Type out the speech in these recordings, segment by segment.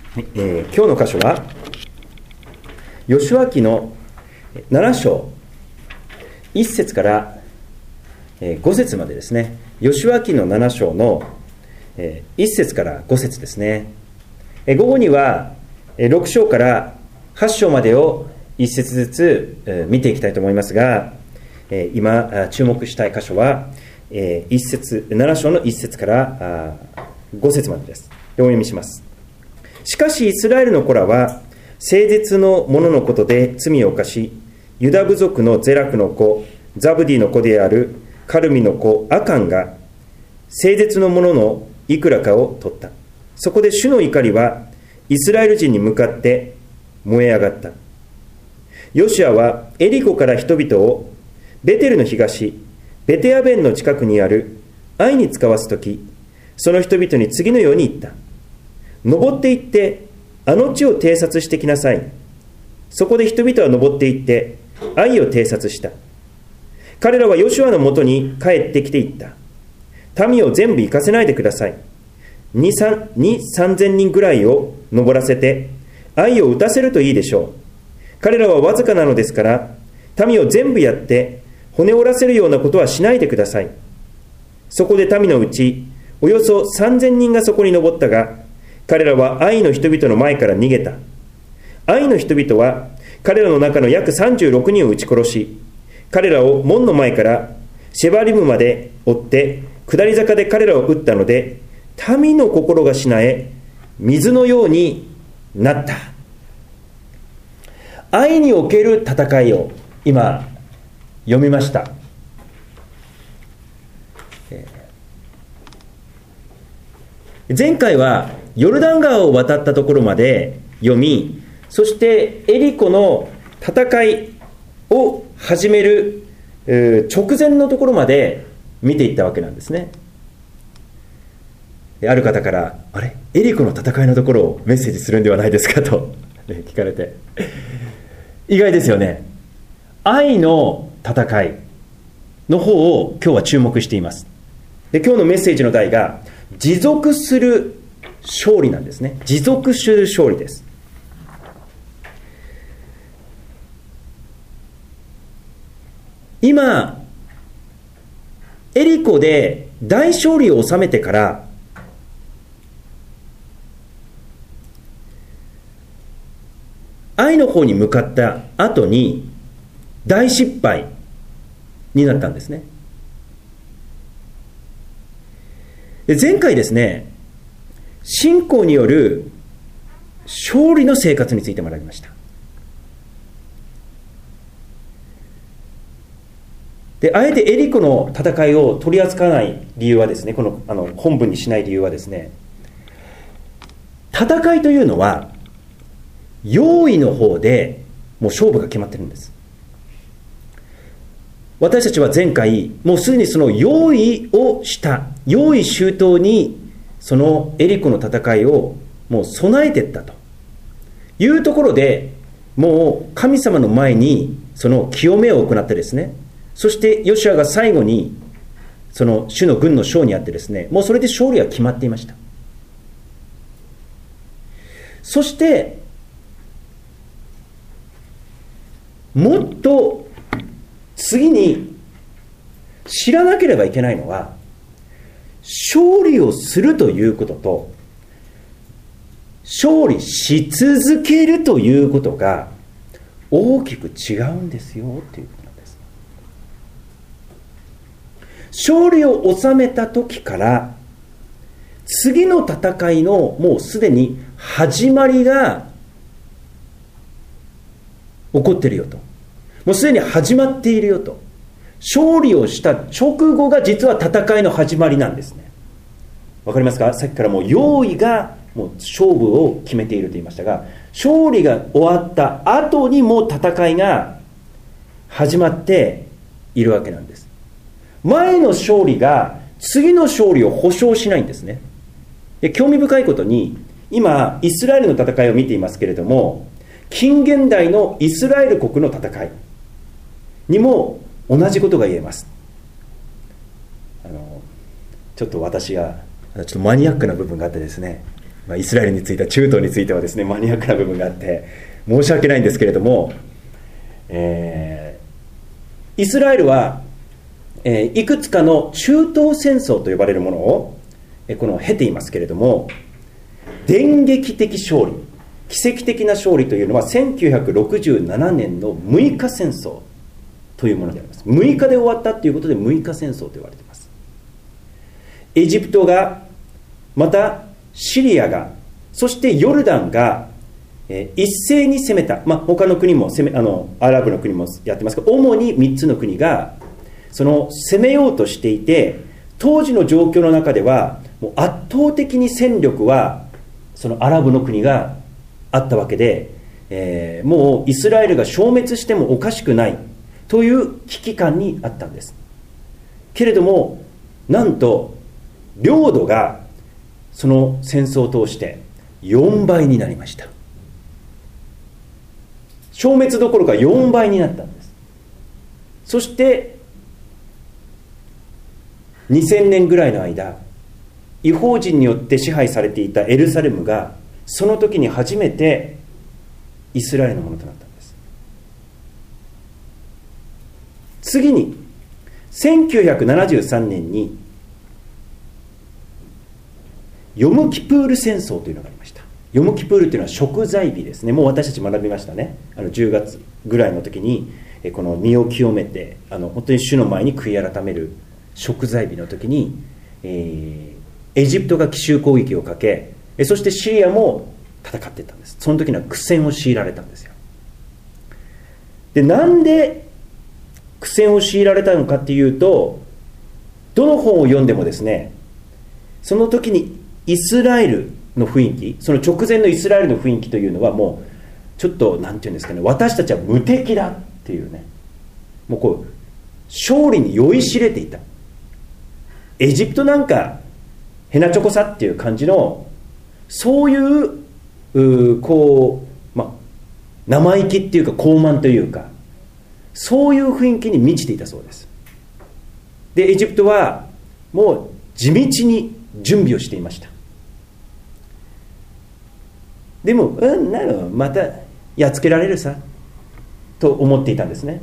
今日の箇所はヨシュア記の7章1節から5節までですね。ヨシュア記の7章の1節から5節ですね。午後には6章から8章までを1節ずつ見ていきたいと思いますが、今注目したい箇所は7章の1節から5節までです。お読みします。しかしイスラエルの子らは聖絶の者のことで罪を犯し、ユダ部族のゼラクの子ザブディの子であるカルミの子アカンが聖絶の者のいくらかを取った。そこで主の怒りはイスラエル人に向かって燃え上がった。ヨシュアはエリコから人々をベテルの東ベテアベンの近くにあるアイに使わすとき、その人々に次のように言った。登って行ってあの地を偵察してきなさい。そこで人々は登って行ってアイを偵察した。彼らはヨシュアのもとに帰ってきて言った。民を全部行かせないでください。3,000人ぐらいを登らせてアイを撃たせるといいでしょう。彼らはわずかなのですから民を全部やって骨折らせるようなことはしないでください。そこで民のうちおよそ 3,000 人がそこに登ったが、彼らはアイの人々の前から逃げた。アイの人々は彼らの中の約36人を撃ち殺し、彼らを門の前からシェバリムまで追って下り坂で彼らを撃ったので、民の心がしなえ水のようになった。アイにおける戦いを今読みました。前回はヨルダン川を渡ったところまで読み、そしてエリコの戦いを始める直前のところまで見ていったわけなんですね。ある方から「あれエリコの戦いのところをメッセージするんではないですか」と聞かれて、意外ですよね。愛の戦いの方を今日は注目しています。で、今日のメッセージの題が持続する勝利なんですね。持続する勝利です。今エリコで大勝利を収めてから愛の方に向かった後に大失敗になったんですね。で、前回ですね、信仰による勝利の生活について学びました。で、あえてエリコの戦いを取り扱わない理由はですね、この本文にしない理由はですね、戦いというのは用意の方でもう勝負が決まってるんです。私たちは前回もうすでにその用意をした用意周到にそのエリコの戦いをもう備えていったというところで、もう神様の前にその清めを行ってですね、そしてヨシュアが最後にその主の軍の将にあってですね、もうそれで勝利は決まっていました。そしてもっと次に知らなければいけないのは、勝利をするということと勝利し続けるということが大きく違うんですよということなんです。勝利を収めた時から次の戦いのもうすでに始まりが起こっているよと、もうすでに始まっているよと、勝利をした直後が実は戦いの始まりなんですね。わかりますか？さっきからもう用意がもう勝負を決めていると言いましたが、勝利が終わった後にもう戦いが始まっているわけなんです。前の勝利が次の勝利を保証しないんですね。で、興味深いことに今イスラエルの戦いを見ていますけれども、近現代のイスラエル国の戦いにも同じことが言えます。ちょっと私がちょっとマニアックな部分があってですね、 イスラエルについては、中東についてはですね、マニアックな部分があって申し訳ないんですけれども、イスラエルは、いくつかの中東戦争と呼ばれるものをこの経ていますけれども、電撃的勝利、奇跡的な勝利というのは1967年の6日戦争というものであります。6日で終わったということで6日戦争と言われています。エジプトが、またシリアが、そしてヨルダンが、一斉に攻めた、他の国もアラブの国もやってますが、主に3つの国がその攻めようとしていて、当時の状況の中ではもう圧倒的に戦力はそのアラブの国があったわけで、もうイスラエルが消滅してもおかしくないという危機感にあったんです。けれども、なんと領土がその戦争を通して4倍になりました。消滅どころか4倍になったんです。そして2000年ぐらいの間、異邦人によって支配されていたエルサレムがその時に初めてイスラエルのものとなったんです。次に1973年にヨムキプール戦争というのがありました。ヨムキプールというのは贖罪日ですね。もう私たち学びましたね。10月ぐらいの時にこの身を清めて本当に主の前に悔い改める贖罪日の時に、エジプトが奇襲攻撃をかけ、そしてシリアも戦っていったんです。その時には苦戦を強いられたんですよ。で、なんで苦戦を強いられたのかっていうと、どの本を読んでもですね、その時にイスラエルの雰囲気、その直前のイスラエルの雰囲気というのはもうちょっとなんていうんですかね、私たちは無敵だっていうね、もうこう勝利に酔いしれていた。エジプトなんかヘナチョコさっていう感じの、そういう生意気っていうか高慢というか、そういう雰囲気に満ちていたそうです。で、エジプトはもう地道に準備をしていました。でもまたやっつけられるさと思っていたんですね。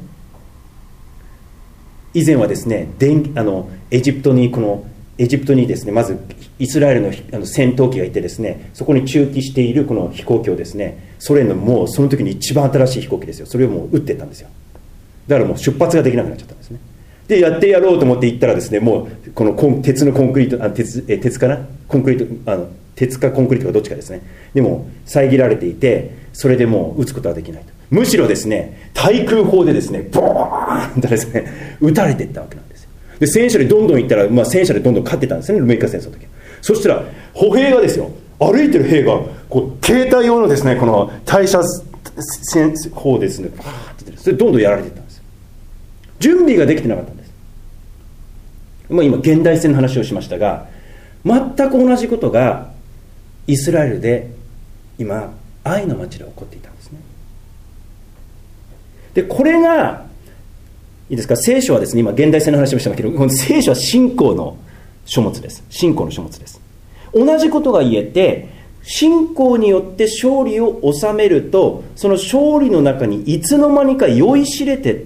以前はですね、エジプトにですね、まずイスラエルの戦闘機がいてですね、そこに駐機しているこの飛行機をですね、ソ連のもうその時に一番新しい飛行機ですよ、それをもう撃っていったんですよ。だからもう出発ができなくなっちゃったんですね。で、やってやろうと思って行ったらですね、もうこの鉄のコンクリート、鉄かな、コンクリート、鉄かコンクリートかどっちかですね、でも遮られていて、それでもう撃つことはできないと。むしろですね、対空砲でですね、ボーンとですね、撃たれていったわけなんですよ。で、戦車でどんどん行ったら、戦車でどんどん勝ってたんですね、6日戦争の時。そしたら歩兵がですよ、歩いてる兵がこう携帯用のですね、この対射砲ですね、バーってそれどんどんやられていったんですよ。準備ができてなかったんです。今現代戦の話をしましたが、全く同じことがイスラエルで今愛の町で起こっていたんですね。で、これがいいですか、聖書はですね、今現代戦の話をしたんだけど、この聖書は信仰の書物です。信仰の書物です。同じことが言えて、信仰によって勝利を収めると、その勝利の中にいつの間にか酔いしれてって、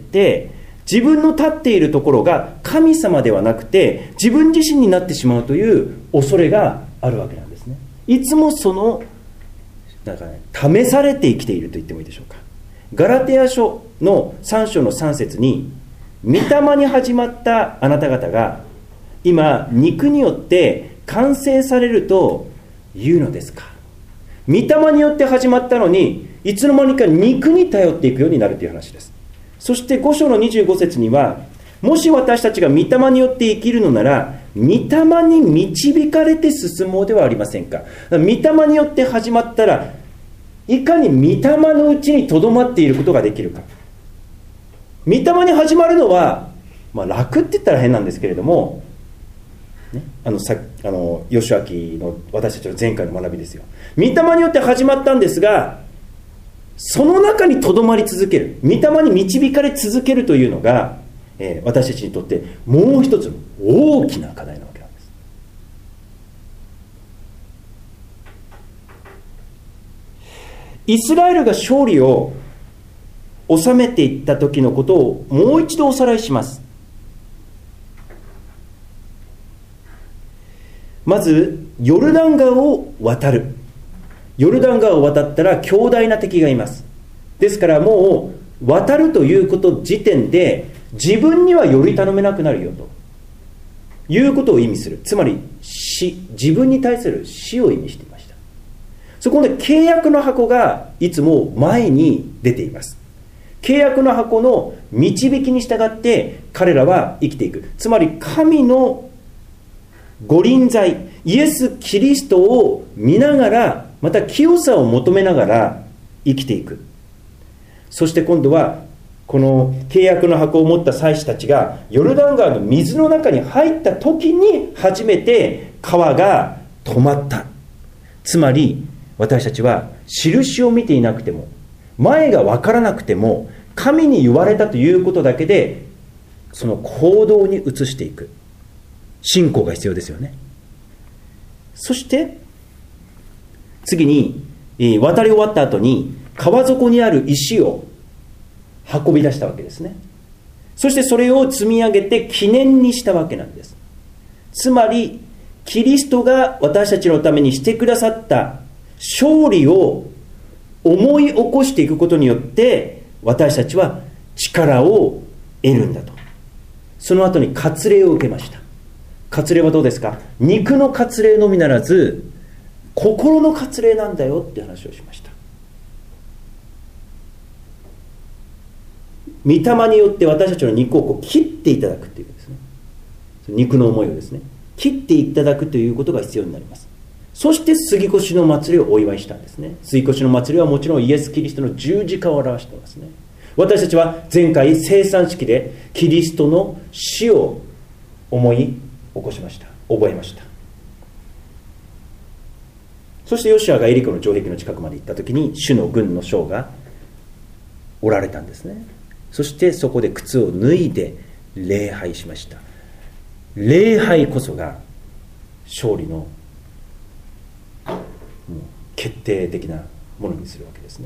自分の立っているところが神様ではなくて自分自身になってしまうという恐れがあるわけなんですね。いつもその試されて生きていると言ってもいいでしょうか。ガラテヤ書の3章の3節に、御霊に始まったあなた方が今肉によって完成されるというのですか。御霊によって始まったのに、いつの間にか肉に頼っていくようになるという話です。そして5章の25節には、もし私たちが御霊によって生きるのなら、御霊に導かれて進もうではありませんか。御霊によって始まったら、いかに御霊のうちにとどまっていることができるか。御霊に始まるのは、楽って言ったら変なんですけれども、ね、吉明の私たちの前回の学びですよ。御霊によって始まったんですが、その中にとどまり続ける、御霊に導かれ続けるというのが、私たちにとってもう一つの大きな課題なわけなんです。 イスラエルが勝利を収めていった時のことをもう一度おさらいします。まずヨルダン川を渡る。ヨルダン川を渡ったら強大な敵がいます。ですからもう渡るということ時点で自分にはより頼めなくなるよということを意味する。つまり死、自分に対する死を意味していました。そこで契約の箱がいつも前に出ています。契約の箱の導きに従って彼らは生きていく。つまり神の御臨在、イエス・キリストを見ながら、また清さを求めながら生きていく。そして今度はこの契約の箱を持った祭司たちがヨルダン川の水の中に入った時に初めて川が止まった。つまり私たちは印を見ていなくても、前が分からなくても、神に言われたということだけでその行動に移していく信仰が必要ですよね。そして次に渡り終わった後に川底にある石を運び出したわけですね。そしてそれを積み上げて記念にしたわけなんです。つまりキリストが私たちのためにしてくださった勝利を思い起こしていくことによって私たちは力を得るんだと。その後に割礼を受けました。割礼はどうですか？肉の割礼のみならず心の割礼なんだよって話をしました。御霊によって私たちの肉をこう切っていただくっていうですね、肉の思いをですね切っていただくということが必要になります。そして杉越の祭りをお祝いしたんですね。杉越の祭りはもちろんイエス・キリストの十字架を表していますね。私たちは前回聖餐式でキリストの死を思い起こしました。覚えました。そしてヨシュアがエリコの城壁の近くまで行った時に主の軍の将がおられたんですね。そしてそこで靴を脱いで礼拝しました。礼拝こそが勝利のもう決定的なものにするわけですね。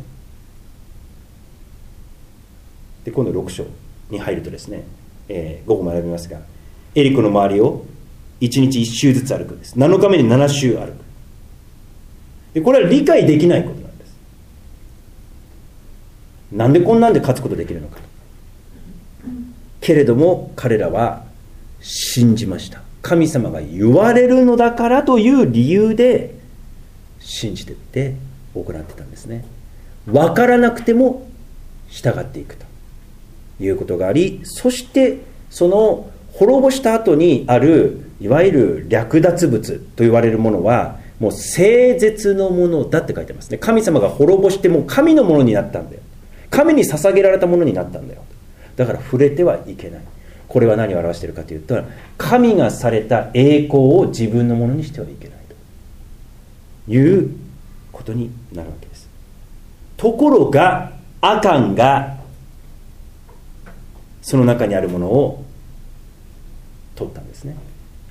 で今度6章に入るとですね、午後も選びますが、エリコの周りを1日1周ずつ歩くんです。7日目に7周歩く。でこれは理解できないことなんです。なんでこんなんで勝つことできるのか。けれども彼らは信じました。神様が言われるのだからという理由で信じてって行ってたんですね。分からなくても従っていくということがあり、そしてその滅ぼした後にあるいわゆる略奪物と言われるものはもう聖絶のものだって書いてますね。神様が滅ぼしてもう神のものになったんだよ。神に捧げられたものになったんだよ。だから触れてはいけない。これは何を表しているかというと、神がされた栄光を自分のものにしてはいけないということになるわけです。ところがアカンがその中にあるものを取ったんですね。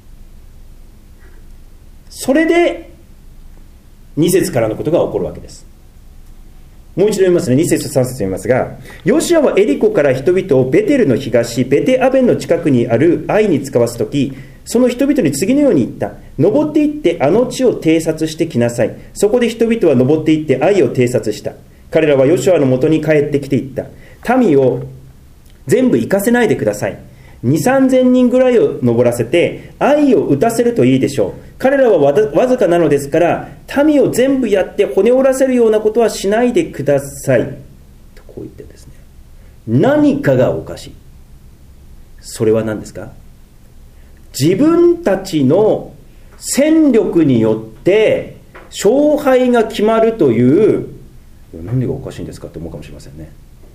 それで2節からのことが起こるわけです。もう一度読みますね。2節と3節読みますが、ヨシュアはエリコから人々をベテルの東、ベテアベンの近くにあるアイに使わすとき、その人々に次のように言った。登っていってあの地を偵察してきなさい。そこで人々は登っていってアイを偵察した。彼らはヨシュアのもとに帰ってきていった。民を全部行かせないでください。2、3000人ぐらいを登らせて愛を打たせるといいでしょう。彼らはわずかなのですから民を全部やって骨折らせるようなことはしないでくださいとこう言ってですね、何かがおかしい。それは何ですか？自分たちの戦力によって勝敗が決まるという、何がおかしいんですかって思うかもしれませんね。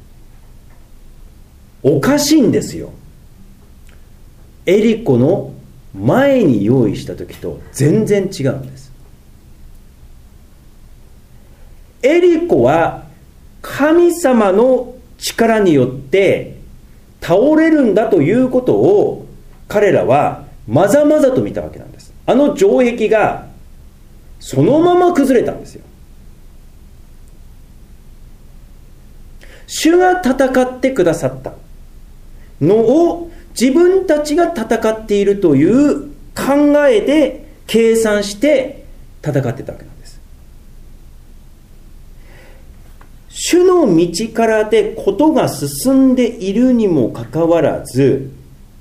おかしいんですよ。エリコの前に用意した時と全然違うんです。エリコは神様の力によって倒れるんだということを彼らはまざまざと見たわけなんです。あの城壁がそのまま崩れたんですよ。 主が戦ってくださったのを自分たちが戦っているという考えで計算して戦ってたわけなんです。主の道からでことが進んでいるにもかかわらず、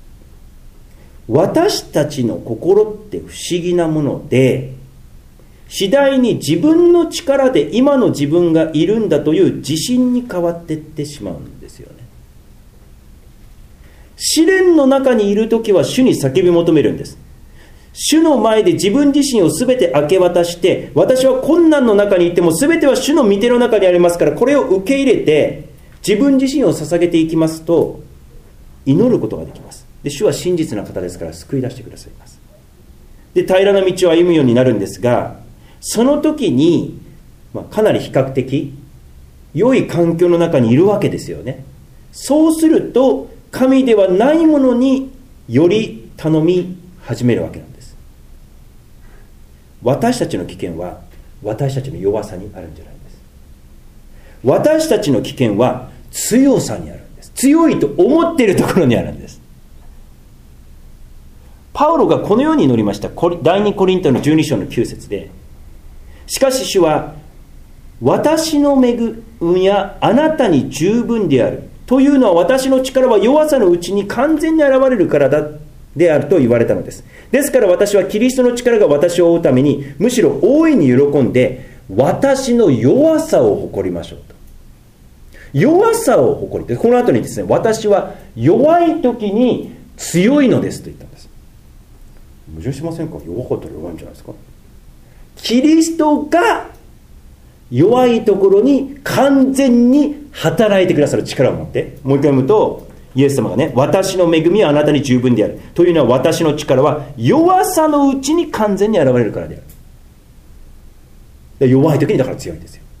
私たちの心って不思議なもので、次第に自分の力で今の自分がいるんだという自信に変わっていってしまうんですよね。試練の中にいるときは主に叫び求めるんです。主の前で自分自身を全て明け渡して、私は困難の中にいても全ては主の御手の中にありますから、これを受け入れて自分自身を捧げていきますと、祈ることができます。で、主は真実な方ですから救い出してくださいます。で、平らな道を歩むようになるんですが、その時に、かなり比較的良い環境の中にいるわけですよね。そうすると神ではないものにより頼み始めるわけなんです。私たちの危険は私たちの弱さにあるんじゃないんです。私たちの危険は強さにあるんです。強いと思っているところにあるんです。パウロがこのように祈りました。第2コリントの12章の9節で、しかし主は私の恵みはあなたに十分であるというのは、私の力は弱さのうちに完全に現れるからだであると言われたのです。ですから私はキリストの力が私を負うためにむしろ大いに喜んで私の弱さを誇りましょうと。弱さを誇りで、この後にですね、私は弱い時に強いのですと言ったんです。矛盾しませんか？弱かったら弱いんじゃないですか。キリストが弱いところに完全に働いてくださる力を持って、もう一回読むと、イエス様がね、私の恵みはあなたに十分であるというのは、私の力は弱さのうちに完全に現れるからである。で、弱い時にだから強いんですよ。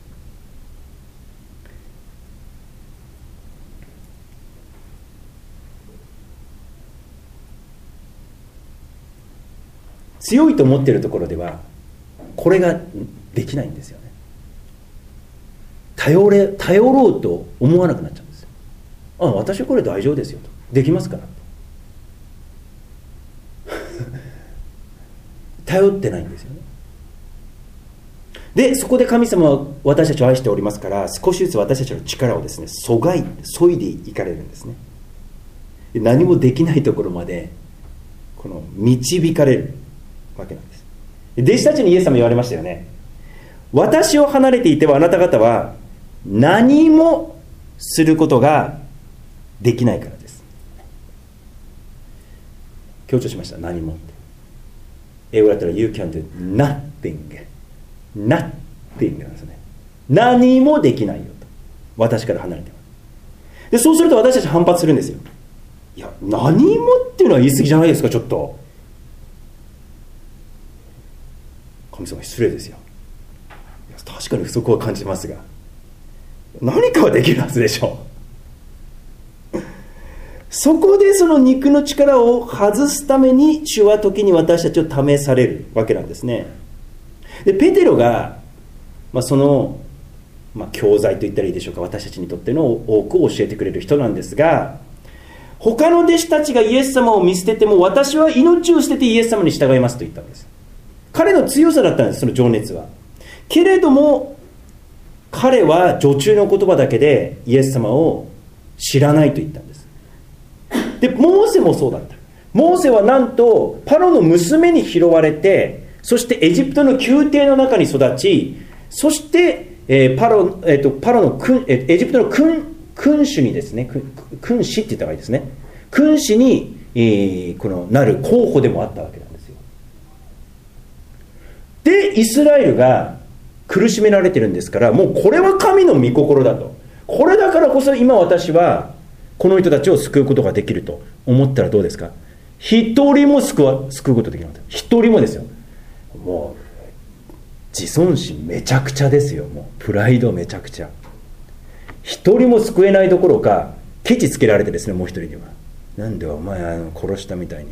強いと思っているところではこれができないんですよね。頼ろうと思わなくなっちゃうんですよ。私はこれ大丈夫ですよと、できますから頼ってないんですよね。で、そこで神様は私たちを愛しておりますから、少しずつ私たちの力をですね、削いでいかれるんですね。で、何もできないところまで導かれるわけなんです。弟子たちにイエス様言われましたよね。私を離れていてはあなた方は何もすることができないからです。強調しました。何もって。英語だったら You can do nothing なんですね。何もできないよと。私から離れては。で、そうすると私たち反発するんですよ。いや、何もっていうのは言い過ぎじゃないですか、ちょっと。神様失礼ですよ。いや、確かに不足は感じますが、何かはできるはずでしょう。そこでその肉の力を外すために主は時に私たちを試されるわけなんですね。で、ペテロが、その、教材と言ったらいいでしょうか、私たちにとっての多くを教えてくれる人なんですが、他の弟子たちがイエス様を見捨てても私は命を捨ててイエス様に従いますと言ったんです。彼の強さだったんです、その情熱は。けれども彼は女中の言葉だけでイエス様を知らないと言ったんです。で、モーセもそうだった。モーセはなんとパロの娘に拾われて、そしてエジプトの宮廷の中に育ち、そしてパロのエジプトの君主にですね、君主って言った方がいいですね、君主に、なる候補でもあったわけなんですよ。で、イスラエルが苦しめられてるんですから、もうこれは神の御心だと、これだからこそ今私はこの人たちを救うことができると思ったらどうですか。一人も救うことできなかった。一人もですよ。もう自尊心めちゃくちゃですよ。もうプライドめちゃくちゃ。一人も救えないどころか、ケチつけられてですね、もう一人には。なんでお前殺したみたいに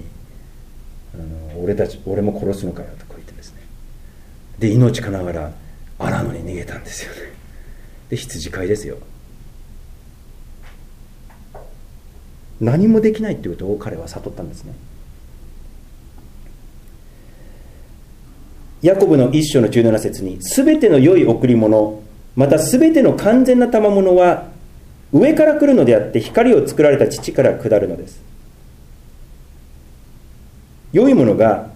俺も殺すのかよとか言ってですね。で、命かながら荒野に逃げたんですよね。で、羊飼いですよ。 何もできないということを彼は悟ったんですね。ヤコブの一章の17節に、すべての良い贈り物、またすべての完全な賜物は上から来るのであって、光を作られた父から下るのです。良いものが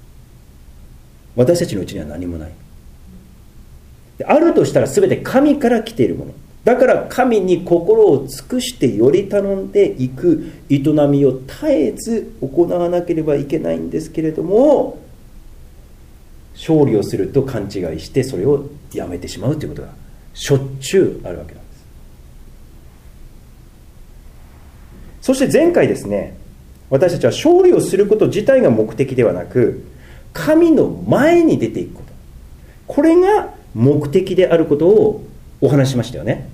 私たちのうちには何もない。あるとしたらすべて神から来ているもの。だから神に心を尽くしてより頼んでいく営みを絶えず行わなければいけないんですけれども、勝利をすると勘違いしてそれをやめてしまうということがしょっちゅうあるわけなんです。そして前回ですね、私たちは勝利をすること自体が目的ではなく、神の前に出ていくこと、これが目的であることをお話ししましたよね。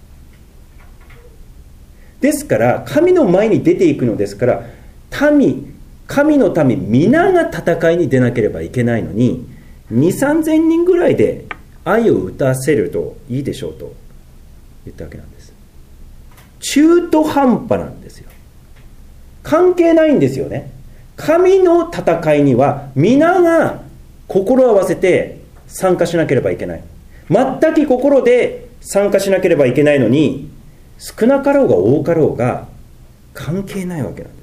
ですから神の前に出ていくのですから、神の民皆が戦いに出なければいけないのに、2,3千人ぐらいで愛を歌わせるといいでしょうと言ったわけなんです。中途半端なんですよ。関係ないんですよね。神の戦いには皆が心を合わせて参加しなければいけない。全く心で参加しなければいけないのに、少なかろうが多かろうが関係ないわけなんです。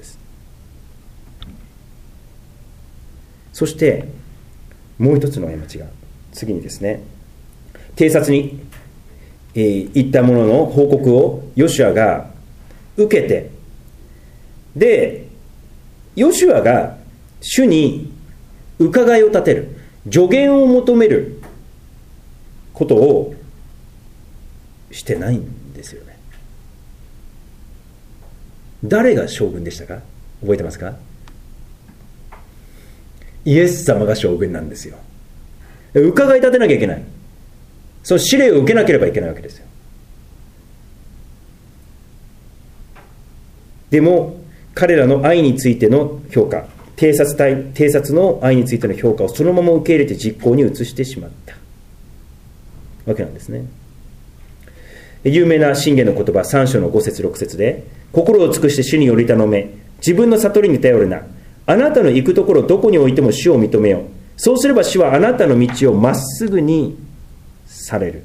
そしてもう一つの過ちが、次にですね、偵察に行ったものの報告をヨシュアが受けて、でヨシュアが主に伺いを立てる、助言を求めることをしてないんですよね。誰が将軍でしたか？覚えてますか？イエス様が将軍なんですよ。伺い立てなきゃいけない。その指令を受けなければいけないわけですよ。でも彼らの愛についての評価、偵察の愛についての評価をそのまま受け入れて実行に移してしまったわけなんですね。有名な箴言の言葉3章の5節6節で、心を尽くして主により頼め、自分の悟りに頼るな、あなたの行くところどこにおいても主を認めよう、そうすれば主はあなたの道をまっすぐにされる。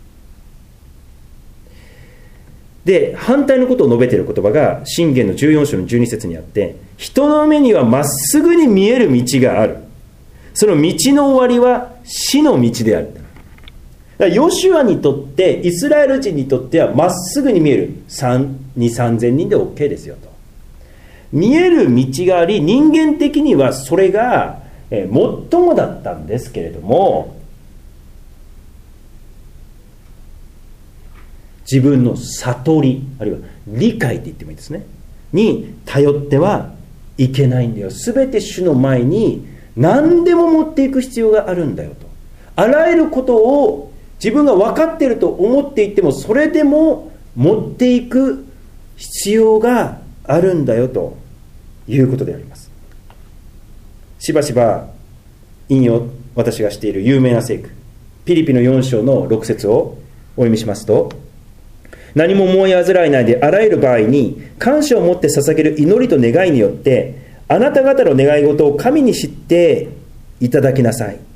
で、反対のことを述べている言葉が箴言の14章の12節にあって、人の目にはまっすぐに見える道がある、その道の終わりは死の道である。ヨシュアにとって、イスラエル人にとってはまっすぐに見える。2,3千人で OK ですよと。見える道があり、人間的にはそれが最もだったんですけれども、自分の悟り、あるいは理解って言ってもいいですね、に頼ってはいけないんだよ。すべて主の前に何でも持っていく必要があるんだよと。あらゆることを自分が分かっていると思っていても、それでも持っていく必要があるんだよということであります。しばしば引用、私がしている有名な聖句、ピリピの4章の6節をお読みしますと、何も思い煩いないで、あらゆる場合に感謝を持って捧げる祈りと願いによって、あなた方の願い事を神に知っていただきなさい。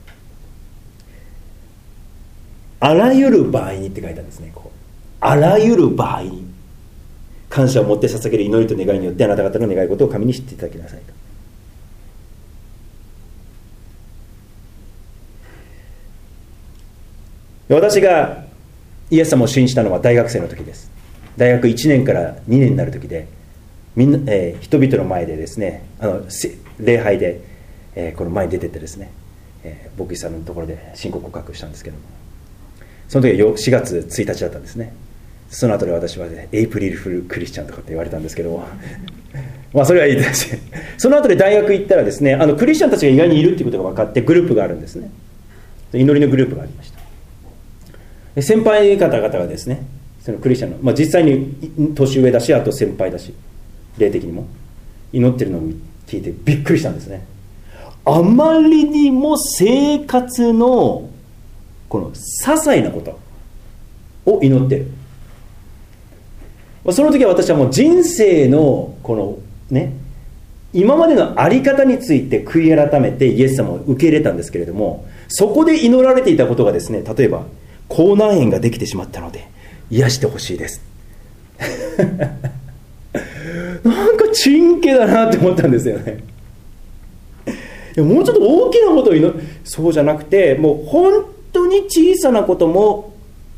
あらゆる場合にって書いたんですね。あらゆる場合に感謝を持って捧げる祈りと願いによって、あなた方の願い事を神に知っていただきなさいと。私がイエス様を信じたのは大学生の時です。大学1年から2年になる時で、みんな、人々の前でですね、礼拝で、この前に出てってですね、牧師さんのところで信仰告白したんですけども、その時は4月1日だったんですね。その後で私は、エイプリルフルクリスチャンとかって言われたんですけどもまあそれはいいです。その後で大学行ったらですね、クリスチャンたちが意外にいるっていうことが分かって、グループがあるんですね。祈りのグループがありました。先輩方々がですね、そのクリスチャンの、実際に年上だし、あと先輩だし、霊的にも祈ってるのを聞いてびっくりしたんですね。あまりにも生活のこの些細なことを祈ってる。 その時は私はもう人生のこのね、今までの在り方について悔い改めてイエス様を受け入れたんですけれども、そこで祈られていたことがですね、例えば口内炎ができてしまったので癒してほしいですなんかちんけだなって思ったんですよね。いや、もうちょっと大きなことを祈る、そうじゃなくて、もう本当に小さなことも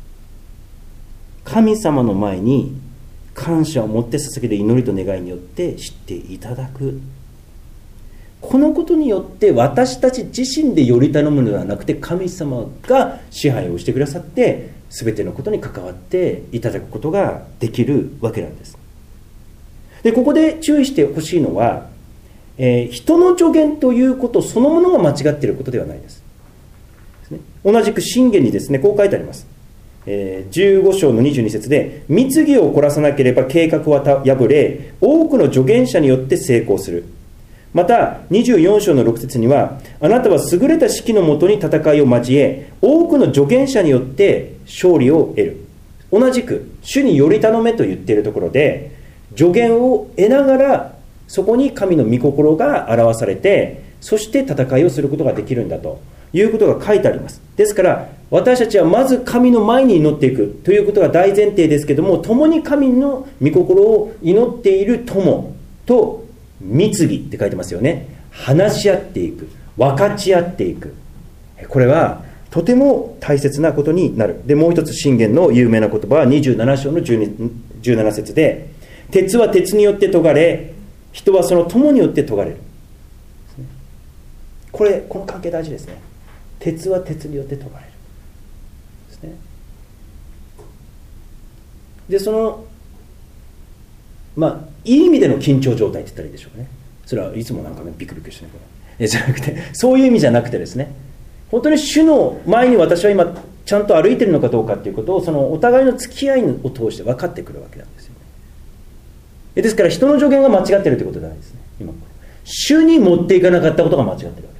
神様の前に感謝を持って捧げる祈りと願いによって知っていただく。このことによって私たち自身でより頼むのではなくて、神様が支配をしてくださって全てのことに関わっていただくことができるわけなんです。で、ここで注意してほしいのは、人の助言ということそのものが間違っていることではないです。同じく箴言にですね、こう書いてあります。15章の22節で、密議を凝らさなければ計画は破れ、多くの助言者によって成功する。また24章の6節には、あなたは優れた指揮のもとに戦いを交え、多くの助言者によって勝利を得る。同じく主により頼めと言っているところで、助言を得ながらそこに神の御心が表されて、そして戦いをすることができるんだということが書いてあります。ですから私たちはまず神の前に祈っていくということが大前提ですけども、共に神の御心を祈っている友と密議って書いてますよね。話し合っていく、分かち合っていく、これはとても大切なことになる。で、もう一つ箴言の有名な言葉は27章の17節で、鉄は鉄によって研がれ、人はその友によって研がれる。この関係大事ですね。鉄は鉄によって研がれるですね。で、いい意味での緊張状態って言ったらいいでしょうね。それはいつもなんかね、ビクビクしてね、じゃなくて、そういう意味じゃなくてですね、本当に主の前に私は今ちゃんと歩いているのかどうかということを、そのお互いの付き合いを通して分かってくるわけなんですよね。ですから人の助言が間違っているということではないですね。今主に持っていかなかったことが間違っているわけなんです。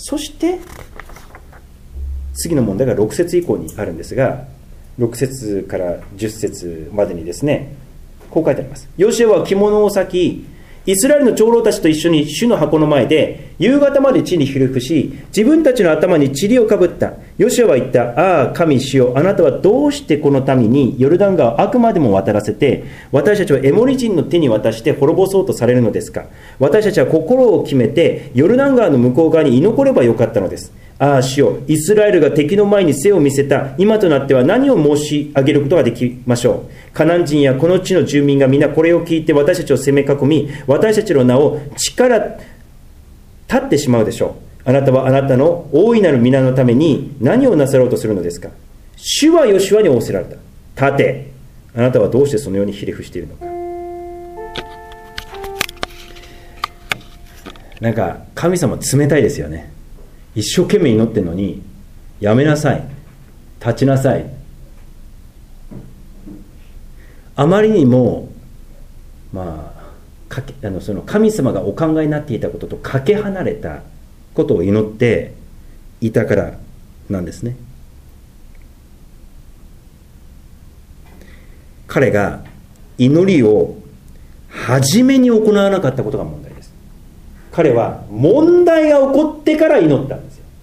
そして次の問題が6節以降にあるんですが、6節から10節までにですね、こう書いてあります。ヨシュアは着物を裂き、イスラエルの長老たちと一緒に主の箱の前で夕方まで地にひれ伏し、自分たちの頭に塵をかぶった。ヨシュアは言った。ああ、神主よ、あなたはどうしてこの民にヨルダン川をあくまでも渡らせて、私たちをエモリ人の手に渡して滅ぼそうとされるのですか。私たちは心を決めてヨルダン川の向こう側に居残ればよかったのです。ああ、主よ、イスラエルが敵の前に背を見せた今となっては何を申し上げることができましょう。カナン人やこの地の住民が皆これを聞いて私たちを攻め囲み、私たちの名を力立ってしまうでしょう。あなたはあなたの大いなる皆のために何をなさろうとするのですか。主はヨシュアに仰せられた。立て。あなたはどうしてそのようにひれ伏しているのか。なんか神様冷たいですよね。一生懸命祈ってるのに、やめなさい、立ちなさい。あまりにもその神様がお考えになっていたこととかけ離れたことを祈っていたからなんですね。彼が祈りを初めに行わなかったことが問題です。彼は問題が起こってから祈ったんですよ。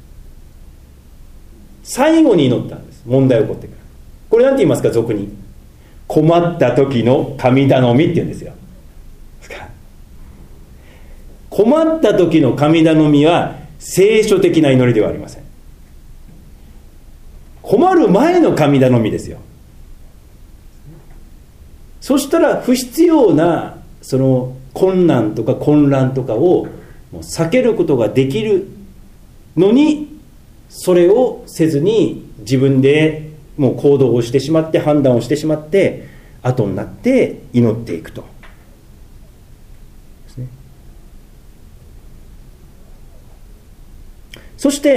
最後に祈ったんです。問題が起こってから。これなんて言いますか、俗に困った時の神頼みって言うんですよ。困った時の神頼みは聖書的な祈りではありません。困る前の神頼みですよ。そしたら不必要なその困難とか混乱とかをもう避けることができるのに、それをせずに自分でもう行動をしてしまって、判断をしてしまって後になって祈っていくとですね。そして、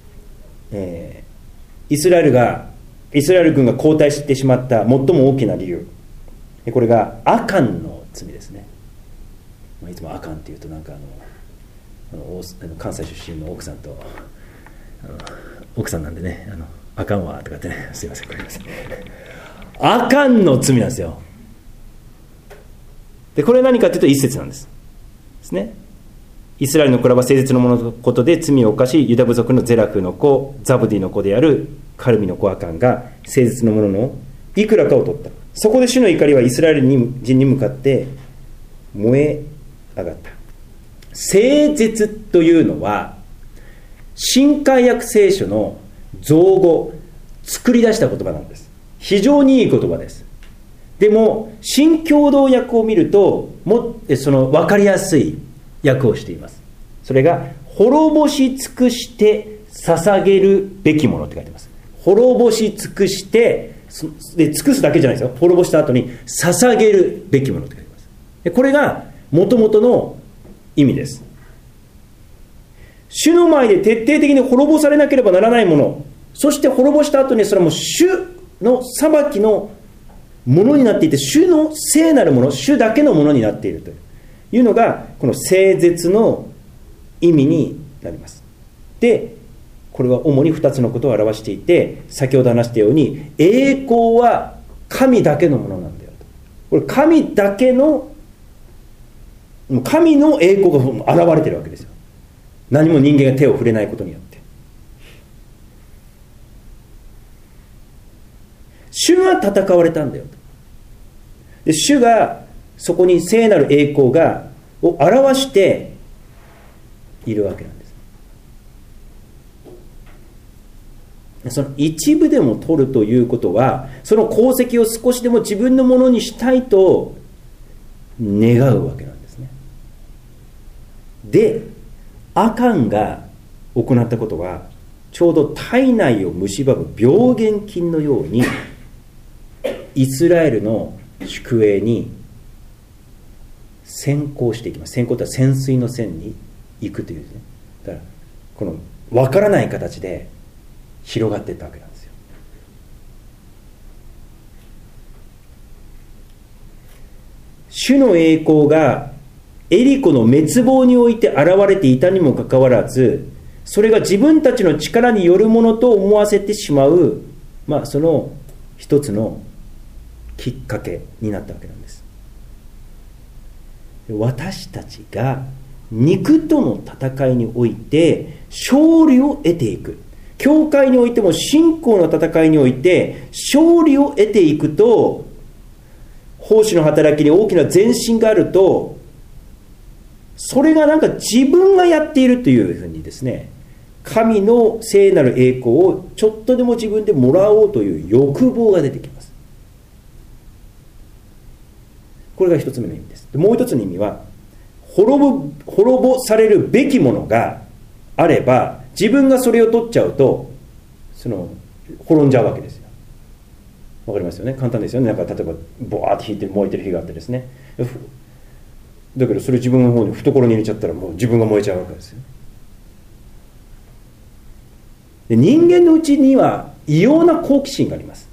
イスラエル軍が後退してしまった最も大きな理由、これがアカンの罪ですね。いつもアカンっていうとなんか関西出身の奥さんと奥さんなんでね、あかんわとかってね、すいません、これアカンの罪なんですよ。でこれは何かというと一節なんですね。イスラエルの子らは聖絶の者のことで罪を犯し、ユダ部族のゼラフの子、ザブディの子であるカルミの子アカンが聖絶の者のいくらかを取った。そこで主の怒りはイスラエル人に向かって燃え上がった。聖絶というのは新海訳聖書の造語、作り出した言葉なんです。非常にいい言葉です。でも新共同訳を見るとその分かりやすい訳をしています。それが滅ぼし尽くして捧げるべきものって書いてます。滅ぼし尽くしてで尽くすだけじゃないですよ。滅ぼした後に捧げるべきものって書いてます。でこれが元々の意味です。主の前で徹底的に滅ぼされなければならないもの、そして滅ぼした後にそれはもう主の裁きのものになっていて、主の聖なるもの、主だけのものになっているというのがこの聖絶の意味になります。でこれは主に2つのことを表していて、先ほど話したように栄光は神だけのものなんだよと。これ神だけの、神の栄光が現れているわけですよ。何も人間が手を触れないことによって。主が戦われたんだよと。で主がそこに聖なる栄光を表しているわけなんです。その一部でも取るということは、その功績を少しでも自分のものにしたいと願うわけなんですね。でアカンが行ったことは、ちょうど体内を蝕む病原菌のようにイスラエルの宿営に先行していきます。先行とは潜水の線に行くというですね。だからこの分からない形で広がっていったわけなんですよ。主の栄光がエリコの滅亡において現れていたにもかかわらず、それが自分たちの力によるものと思わせてしまう、その一つのきっかけになったわけなんです。私たちが肉との戦いにおいて勝利を得ていく、教会においても信仰の戦いにおいて勝利を得ていくと、奉仕の働きに大きな前進があると、それがなんか自分がやっているというふうにですね、神の聖なる栄光をちょっとでも自分でもらおうという欲望が出てきます。これが一つ目の意味です。もう一つの意味は、滅ぼされるべきものがあれば、自分がそれを取っちゃうと滅んじゃうわけですよ。わかりますよね。簡単ですよね。なんか例えばボワーって引いて燃えてる火があってですね、だけどそれ自分の方に懐に入れちゃったらもう自分が燃えちゃうわけですよ。で人間のうちには異様な好奇心があります。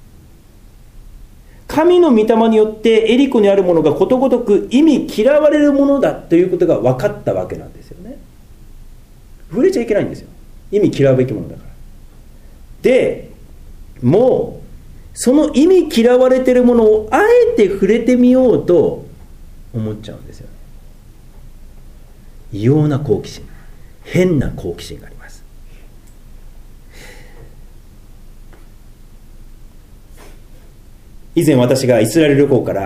神の御霊によってエリコにあるものがことごとく意味嫌われるものだということが分かったわけなんですよね。触れちゃいけないんですよ。意味嫌うべきものだから。でもうその意味嫌われているものをあえて触れてみようと思っちゃうんですよね。異様な好奇心、変な好奇心があります。以前私がイスラエル旅行から、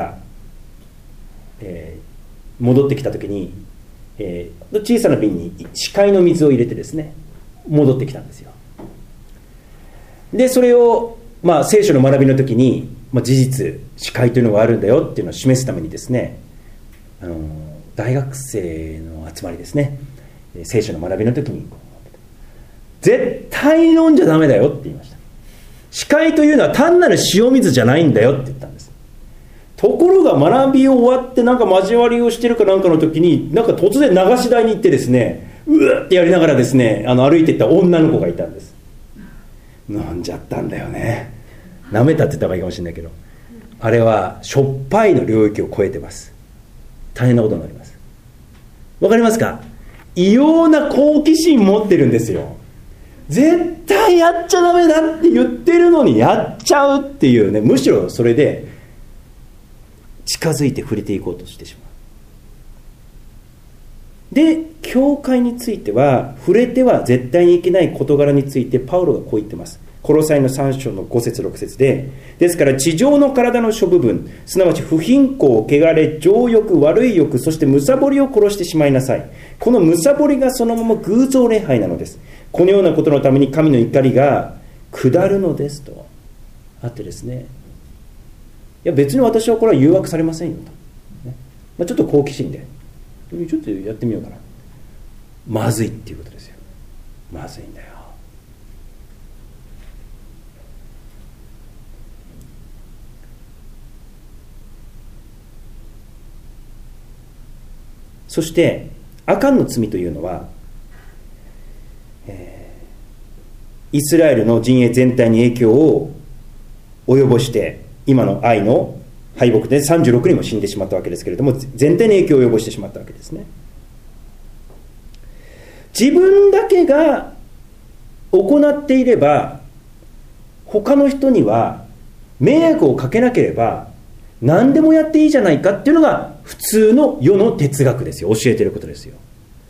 戻ってきた時に、小さな瓶に死海の水を入れてですね、戻ってきたんですよ。でそれを、聖書の学びの時に、事実死海というのがあるんだよっていうのを示すためにですね、大学生の集まりですね、聖書の学びの時に絶対飲んじゃダメだよって言いました。死海というのは単なる塩水じゃないんだよって言ったんです。ところが学びを終わってなんか交わりをしてるかなんかの時に、なんか突然流し台に行ってですね、うわってやりながらですね、歩いていった女の子がいたんです。飲んじゃったんだよね。舐めたって言った方がいいかもしれないけど、あれはしょっぱいの領域を超えてます。大変なことになります。わかりますか？異様な好奇心持ってるんですよ。 絶対やっちゃダメだって言ってるのにやっちゃうっていうね、むしろそれで近づいて触れていこうとしてしまう。で、教会については触れては絶対にいけない事柄についてパウロがこう言ってます。コロサイの3章の5節6節で、ですから地上の体の諸部分、すなわち不貧困、汚れ、情欲、悪い欲、そして貪りを殺してしまいなさい。この貪りがそのまま偶像礼拝なのです。このようなことのために神の怒りが下るのですとあってですね、いや別に私はこれは誘惑されませんよと、ね、ちょっと好奇心でちょっとやってみようかな。まずいっていうことですよ。まずいんだよ。そしてアカンの罪というのは、イスラエルの陣営全体に影響を及ぼして、今の愛の敗北で36人も死んでしまったわけですけれども、全体に影響を及ぼしてしまったわけですね。自分だけが行っていれば他の人には迷惑をかけなければ何でもやっていいじゃないかっていうのが普通の世の哲学ですよ。教えていることですよ。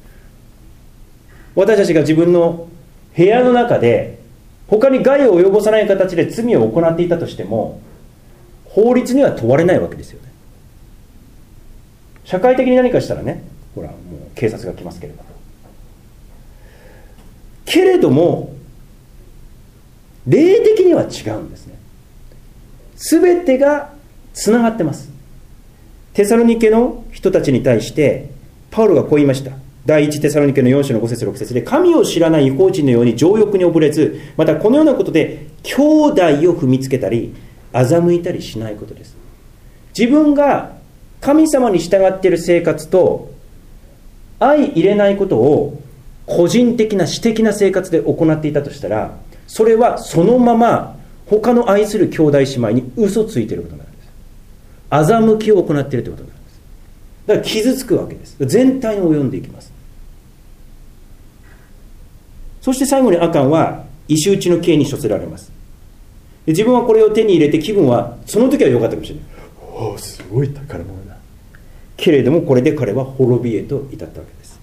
私たちが自分の部屋の中で他に害を及ぼさない形で罪を行っていたとしても法律には問われないわけですよね。社会的に何かしたらね、ほらもう警察が来ますけれども、けれども霊的には違うんですね。全てがつながってます。テサロニケの人たちに対してパウロがこう言いました。第一テサロニケの4章の5節6節で、神を知らない異邦人のように情欲に溺れず、またこのようなことで兄弟を踏みつけたり欺いたりしないことです。自分が神様に従っている生活と相入れないことを個人的な私的な生活で行っていたとしたら、それはそのまま他の愛する兄弟姉妹に嘘ついていることになるんです。欺きを行っているということになるんです。だから傷つくわけです。全体に及んでいきます。そして最後にアカンは石打ちの刑に処せられます。で自分はこれを手に入れて気分はその時は良かったかもしれない。おお、すごい宝物だ。けれどもこれで彼は滅びへと至ったわけです。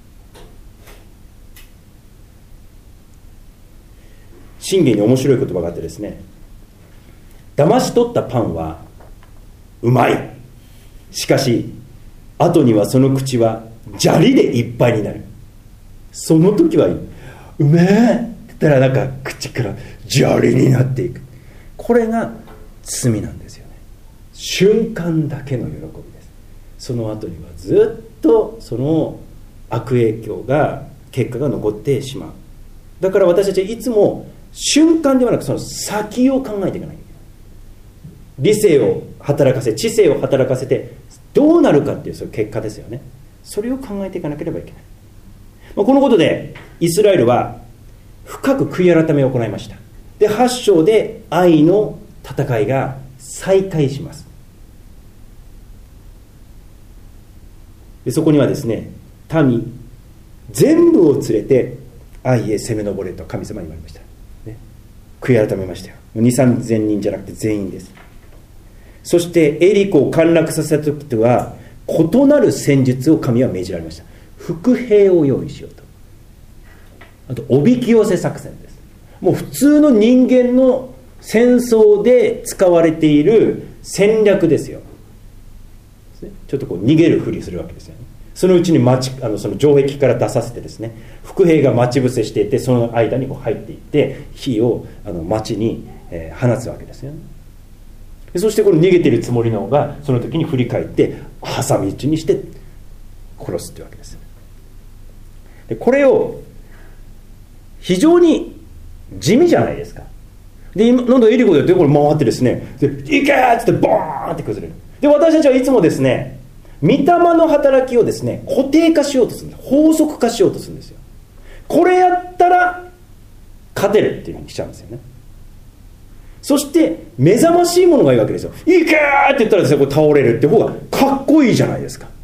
信玄に面白い言葉があってですね、騙し取ったパンはうまい、しかし後にはその口は砂利でいっぱいになる。その時はいいうめえって言ったらなんか口から砂利になっていく。これが罪なんですよね。瞬間だけの喜びです。その後にはずっとその悪影響が結果が残ってしまう。だから私たちはいつも瞬間ではなくその先を考えていかなきゃいけない。理性を働かせ、知性を働かせてどうなるかっていうその結果ですよね。それを考えていかなければいけない。このことでイスラエルは深く悔い改めを行いました。で8章で愛の戦いが再開します。でそこにはですね、民全部を連れて愛へ攻め上れと神様に言われました、ね、悔い改めましたよ。 2,3,000 人じゃなくて全員です。そしてエリコを陥落させた時とは異なる戦術を神は命じられました。伏兵を用意しようと。あとおびき寄せ作戦です。もう普通の人間の戦争で使われている戦略ですよ。ちょっとこう逃げるふりするわけですよね。そのうちにその城壁から出させてですね、伏兵が待ち伏せしていて、その間にこう入っていって火を町に放つわけですよね。そしてこの逃げているつもりの方がその時に振り返って挟み撃ちにして殺すというわけです。でこれを非常に地味じゃないですか。で今どんどんエリコでやってこれ回ってですね、で行けーっつってボーンって崩れる。で私たちはいつもですね、御霊の働きをですね固定化しようとするんです。法則化しようとするんですよ。これやったら勝てるっていうふうにしちゃうんですよね。そして目覚ましいものがいいわけですよ。行けーって言ったらですね、これ倒れるって方がかっこいいじゃないですか。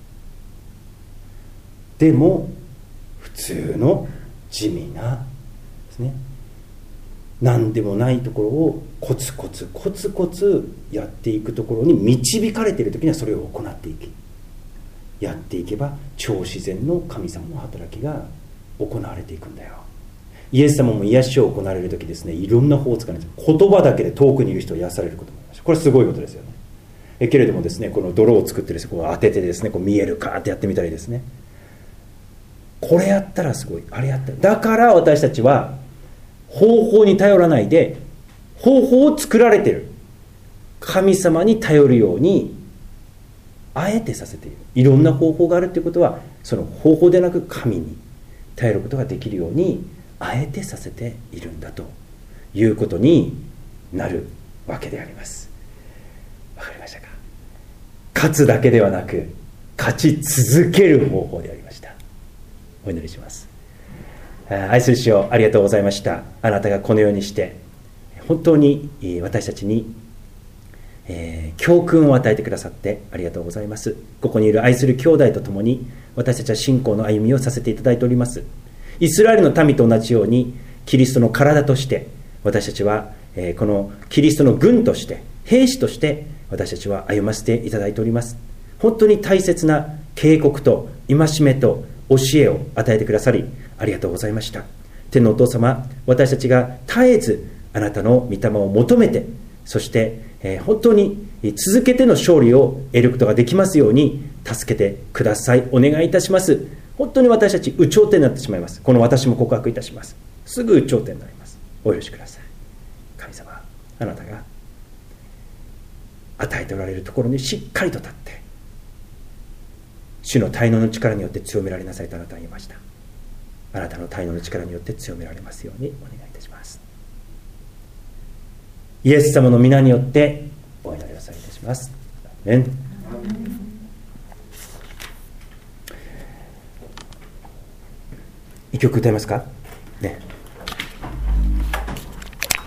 でも普通の地味なですね。何でもないところをコツコツコツコツやっていくところに導かれている時にはそれを行っていき、やっていけば超自然の神様の働きが行われていくんだよ。イエス様も癒しを行われる時ですね、いろんな方法を使われて、言葉だけで遠くにいる人を癒されることもありました。これすごいことですよね。けれどもですね、この泥を作ってですね、こう当ててですね、こう見えるかってやってみたりですね、これやったらすごい、あれやったら、だから私たちは方法に頼らないで方法を作られている神様に頼るようにあえてさせている。いろんな方法があるということは、その方法でなく神に頼ることができるようにあえてさせているんだということになるわけであります。わかりましたか？勝つだけではなく勝ち続ける方法でありました。お祈りします。愛する主よ、ありがとうございました。あなたがこのようにして本当に私たちに教訓を与えてくださってありがとうございます。ここにいる愛する兄弟と共に私たちは信仰の歩みをさせていただいております。イスラエルの民と同じようにキリストの体として私たちはこのキリストの軍として兵士として私たちは歩ませていただいております。本当に大切な警告と戒めと教えを与えてくださりありがとうございました。天のお父様、私たちが絶えずあなたの御霊を求めて、そして本当に続けての勝利を得ることができますように助けてください。お願いいたします。本当に私たち有頂天になってしまいます。この私も告白いたします。すぐ有頂天になります。お許しください。神様、あなたが与えておられるところにしっかりと立って主の大能の力によって強められなさいとあなたは言いました。あなたの大能の力によって強められますようにお願いいたします。イエス様の皆によってお祈りをさせいたします。アーメン。一曲歌いますかね。